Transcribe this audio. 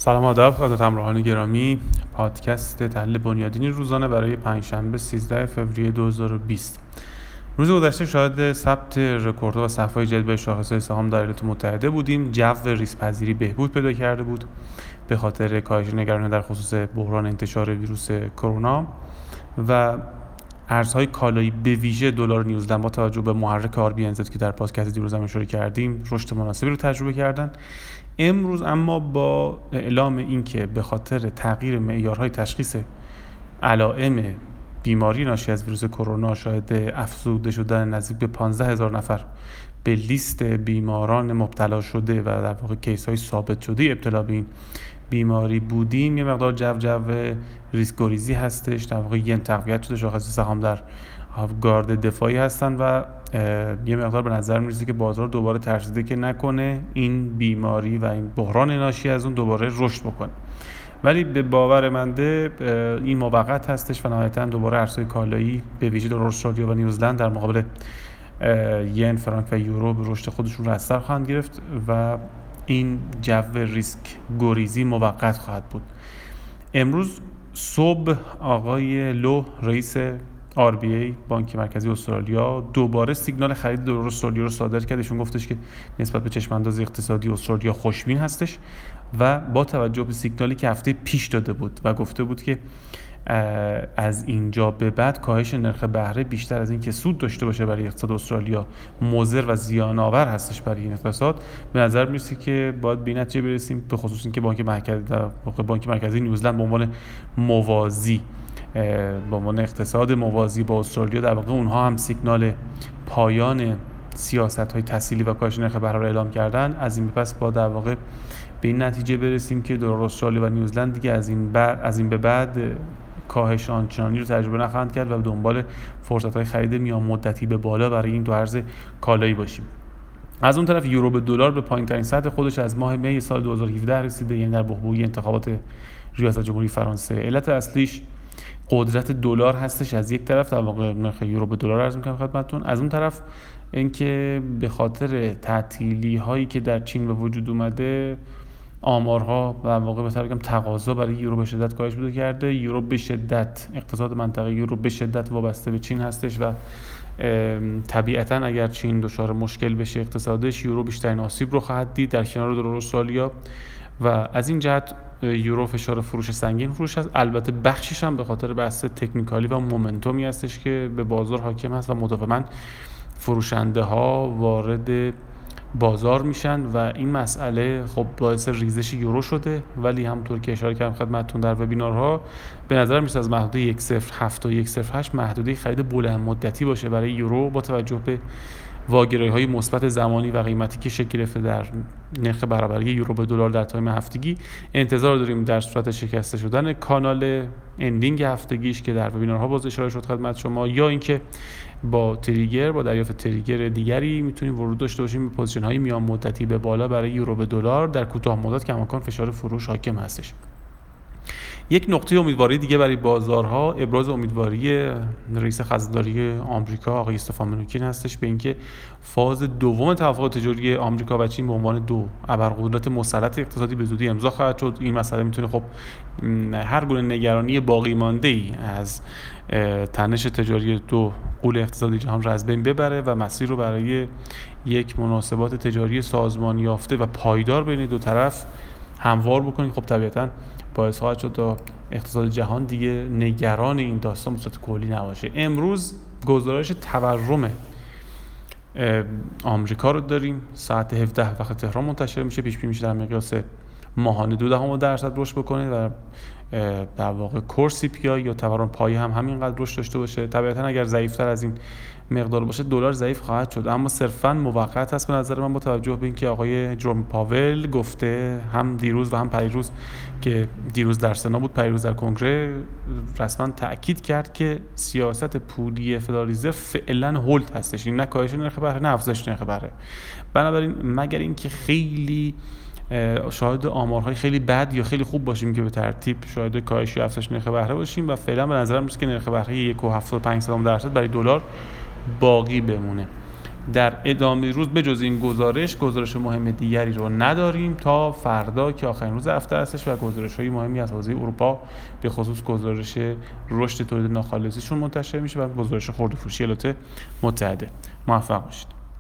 سلام آداب خدمت همراهان گرامی. پادکست تحلیل بنیادینی روزانه برای پنجشنبه 13 فوریه 2020. روز گذشته شاهد ثبت رکوردها و صفحه‌های جدید به شاخص‌های سهام در ایالات متحده بودیم. جو ریسک‌پذیری بهبود پیدا کرده بود به خاطر کاهش نگرانی در خصوص بحران انتشار ویروس کرونا و ارزهای کالایی به ویژه دلار نیوزلند با توجه به محرک RBNZ که در پادکست دیروز هم اشاره کردیم رشد مناسبی رو تجربه کردن. امروز اما با اعلام اینکه به خاطر تغییر معیارهای تشخیص علائم بیماری ناشی از ویروس کرونا شاهد افزوده شدن نزدیک به 15,000 نفر به لیست بیماران مبتلا شده و در واقع کیس های ثابت شده ابتلا به این بیماری بودیم، یه مقدار جو ریسک گریزی هستش. در واقع ین تقویت شده، شاخص سهام در گارد دفاعی هستن و یه مقدار به نظر میرسه که بازار دوباره ترسیده که نکنه این بیماری و این بحران ناشی از اون دوباره رشد بکنه، ولی به باور منده این موقت هستش و نهایتاً دوباره ارزهای کالایی به ویژه دلار استرالیا و نیوزلند در مقابل ین، فرانک و یورو به رشد خودشون رستر خواهند گرفت و این جو ریسک گریزی موقت خواهد بود. امروز صبح آقای لو رئیس RBA بانک مرکزی استرالیا دوباره سیگنال خرید دلار استرالیا رو صادر کرد. ایشون گفتش که نسبت به چشمانداز اقتصادی استرالیا خوشبین هستش و با توجه به سیگنالی که هفته پیش داده بود و گفته بود که از اینجا به بعد کاهش نرخ بهره بیشتر از این که سود داشته باشه برای اقتصاد استرالیا مضر و زیان آور هستش برای این اقتصاد. به نظر میرسه که باید به این نتیجه برسیم، به خصوص اینکه بانک مرکزی نیوزلند به عنوان موازی، به عنوان اقتصاد موازی با استرالیا، در واقع اونها هم سیگنال پایان سیاست‌های تسهیلی و کاهش نرخ بهره را اعلام کردن. از این به پس با در واقع به این نتیجه برسیم که دلار استرالیا و نیوزلند دیگه از این به بعد کاهش آنچنانی رو تجربه نخواهند کرد و به دنبال فرصت‌های خرید میان مدتی به بالا برای این دو ارز کالایی باشیم. از اون طرف یورو به دلار به پایین‌ترین سطح خودش از ماه می سال 2017 رسیده، یعنی در بحبوحی انتخابات ریاست جمهوری فرانسه. علت اصلیش قدرت دلار هستش. از یک طرف در واقع نرخ یورو به دلار عرض می‌کنم خدمتتون، از اون طرف اینکه به خاطر تعطیلی هایی که در چین به وجود اومده آمارها در واقع بهتر بگم تقاضا برای یورو به شدت کاهش پیدا کرده. یورو به شدت، اقتصاد منطقه یورو به شدت وابسته به چین هستش و طبیعتاً اگر چین دچار مشکل بشه اقتصادش، یورو بیشترین آسیب رو خواهد دید در کنار دلار استرالیا و از این جهت یورو فشار فروش سنگین فروش هست. البته بخشش هم به خاطر بحث تکنیکالی و مومنتومی هستش که به بازار حاکم هست و مداوماً فروشنده ها وارد بازار میشن و این مسئله خب باعث ریزش یورو شده، ولی همونطور که اشاره کردم خدمتتون در وبینارها به نظر میاد از محدوده 107 و 108 محدوده خرید بلند مدتی باشه برای یورو با توجه به واگرایی‌های مثبت زمانی و قیمتی که شکل گرفته در نرخ برابری یورو به دلار در تایم هفتگی. انتظار داریم در صورت شکسته شدن کانال اندینگ هفتگیش که در وبینارها باز اشاره شد خدمت شما، یا اینکه با دریافت تریگر دیگری میتونیم ورود داشته باشیم به پوزیشن‌های میان مدتی به بالا برای یورو به دلار. در کوتاه مدت کماکان فشار فروش حاکم هستش. یک نقطه امیدواری دیگه برای بازارها ابراز امیدواری رئیس خزانداری آمریکا آقای استفان منوچین هستش به اینکه فاز دوم توافق تجاری آمریکا و چین به عنوان دو ابرقدرت مسلط اقتصادی به زودی امضا خواهد شد. این مسئله میتونه خب هر گونه نگرانی باقی مانده ای از تنش تجاری دو قول اقتصادی جهان را از بین ببره و مسیر رو برای یک مناسبات تجاری سازمان یافته و پایدار بین دو طرف هموار بکنید. خب طبیعتاً باعث خواهد شد تا اقتصاد جهان دیگه نگران این داستان بصورت کلی نباشه. امروز گزارش تورم آمریکا رو داریم، ساعت 17 وقت تهران منتشر میشه. پیش بینی میشه در مقیاس ماهانه 0.2% رشد بکنه و در واقع کور CPI یا تورم پایه هم همینقدر رشد داشته باشه. طبیعتاً اگر ضعیف‌تر از این مقدار باشه دلار ضعیف خواهد شد، اما صرفاً موقت هست به نظر من با توجه به اینکه آقای جروم پاول گفته هم دیروز و هم پریروز، که دیروز در سنا بود پریروز در کنگره، رسما تاکید کرد که سیاست پولی فدرال رزرو فعلا هولد هستش، این نه کاهش نرخ بهره نه افزایش نرخ بهره. بنابراین مگر اینکه خیلی شاهد آمارهای خیلی بد یا خیلی خوب باشیم که به ترتیب شاهد کاهش یا افزایش نرخ بهره باشیم و فعلا به نظر میاد که نرخ بهره 1.75% برای دلار باقی بمونه. در ادامه روز بجز این گزارش مهم دیگری رو نداریم تا فردا که آخرین روز هفته هستش و گزارش‌های مهمی از حوزه اروپا به خصوص گزارش رشد تولید ناخالصیشون منتشر میشه و گزارش خرده‌فروشی ایالات متحده. موفق باشید.